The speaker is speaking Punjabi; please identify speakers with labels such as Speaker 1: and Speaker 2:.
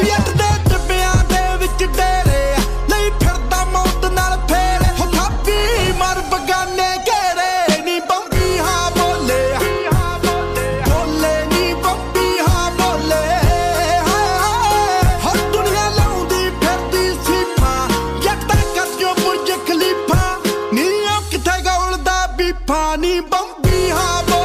Speaker 1: ਜੱਟ ਦੇ ਟਿੱਬਿਆਂ ਦੇ ਵਿੱਚ ਡੇਰੇ ਨਹੀਂ ਫਿਰਦਾ ਮੌਤ ਨਾਲ ਫੇਰੇ ਹੋ ਥਾਪੀ ਮਰ ਬਗਾਨੇ ਘੇਰੇ ਨੀ ਬੰਬੀ ਹਾਂ ਬੋਲੇ ਬੋਲੇ ਨੀ ਬੰਬੀ ਹਾਂ ਬੋਲੇ ਹਰ ਦੁਨੀਆ ਲਾਉਂਦੀ ਫਿਰਦੀ ਸੀਫਾ ਜੱਟਾਂ ਕਰਜੋ ਬੁਰਜ ਖਲੀਫਾ ਨੀ ਉਹ ਕਿੱਥੇ ਗੌਲਦਾ ਬੀਫਾ ਨੀ ਬੰਬੀ ਹਾਂ